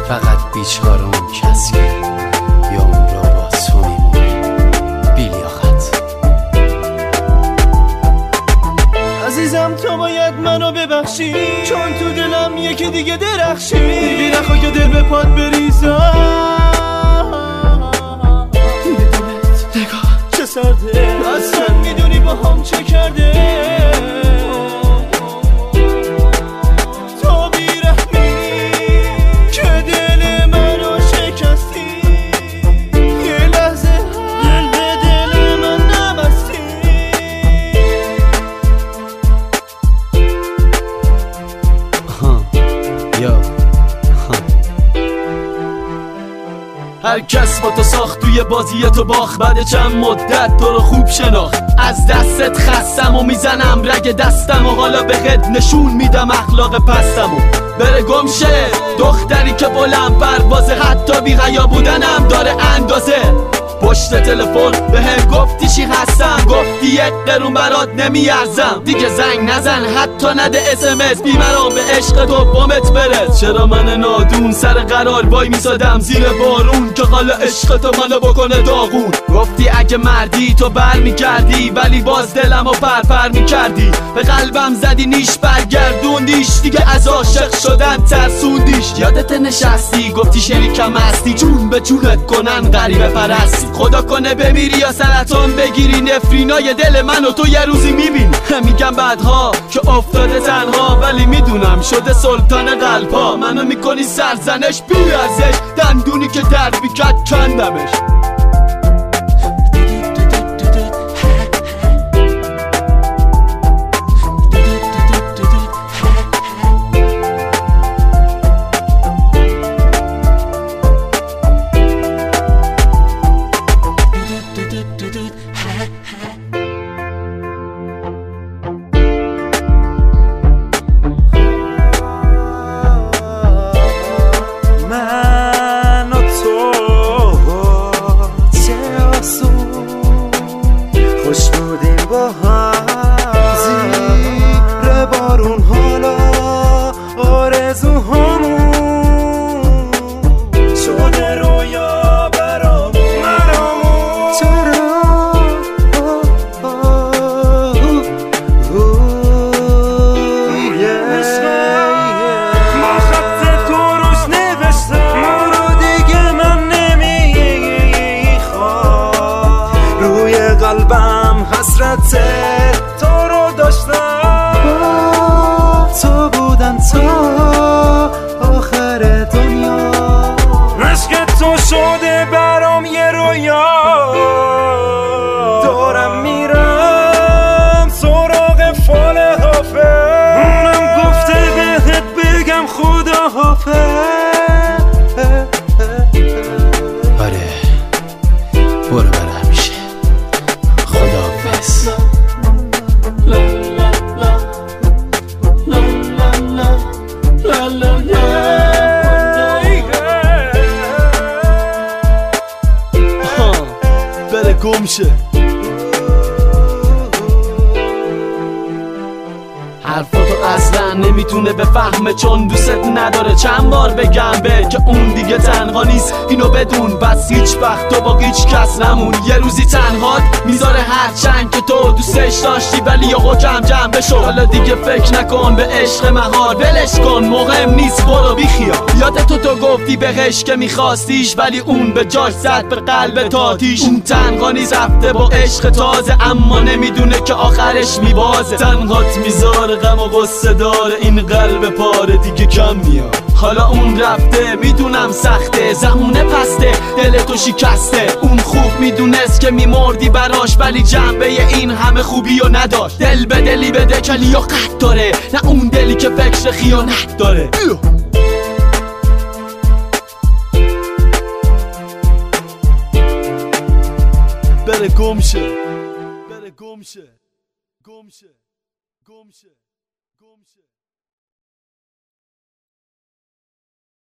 فقط بیچاره اون کس که یا اون را با تو میمونه بیلیاقت. عزیزم تو باید منو ببخشی، چون تو دلم یکی دیگه درخشی. دیگه نخواه که دل به پات بریزم. دلت نگاه چه سرده، اصلا میدونی با هم چه کرده. تو بیرحمی که دل منو شکستی، یه لحظه قلب دل من نبستی. هر کس با تو ساخت توی بازی تو باخت، بعد چند مدت تو رو خوب شناخت. از دستت خستم و میزنم رگ دستم و حالا بهت نشون میدم اخلاق پستم و بره گمشه. دختری که بلند پروازه، حتی بی حیا بودنم داره اندازه. پشت تلفن به هم گفتی چی هستم، گفتی یک قرون برات نمیارزم. دیگه زنگ نزن حتی نده SMS، بیمرام به عشق تو بامت برس. چرا من نادون سر قرار وای میسادم زیر بارون که حالا عشق تو منو بکنه داغون. گفتی اگه مردی تو بر میگردی، ولی باز دلم و پرپر میکردی. به قلبم زدی نیش برگردوندیش، دیگه از عاشق شدن ترسوندیش. یادت نشستی گفتی شریکم هستی، جون به جونت کنن غریبه پرستی. خدا کنه بمیری یا سرطان بگیری، نفرینای دل منو تو یه روزی میبینی. میگم بعدها که افتاده تنها، ولی میدونم شده سلطان قلبها. منو میکنی سرزنش بی ارزش، دندونی که در بیکت کندمش. زیر بارون حالا آرزوهامون شده رویا برامون. چرا ما خط تو روش نوشتم رو دیگه من نمیخوام. روی قلبم حسرت تو رو داشتم، تو بودن تا آخر دنیا. عشق تو شده برام یه رویا، دارم میرم سراغ فال حافظ. اونم گفته بهت بگم خدا حافظ. آره برو برو همیشه، خداحافظ. بره گمشه. حرفاتو اصلا نمیتونه بفهمه، چون دوست نداره. چند بار بگم به که اون دیگه تنها نیست، اینو بدون. بس هیچ وقت تو با هیچ کس نمون. یه روزی تنهات میذاره هرچند که تو دوستش داشتی، ولی یهو کم جمع بشو. حالا دیگه فکر نکن به عشق مهار، ولش کن مهم نیست برو بیخیال. یادت تو گفتی بهش که میخواستیش، ولی اون به جاش زد به قلب تاتیش. اون تنها نیست رفته با عشق تازه، اما نمیدونه که آخرش میبازه. تنهات میذاره غم و غصه داره، این قلب پاره دیگه کم میاد. حالا اون رفته میدونم سخته، زمونه پسته دل تو شکسته. اون خوب میدونست که میمردی براش، ولی جنبه این همه خوبی و نداشت. دل به دلی بده که لیاقت داره، نه اون دلی که فکر خیانت داره. بره گمشه، بره گمشه، گمشه، گمشه، گمشه.